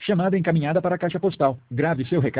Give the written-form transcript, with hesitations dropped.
Chamada encaminhada para a caixa postal. Grave seu recado.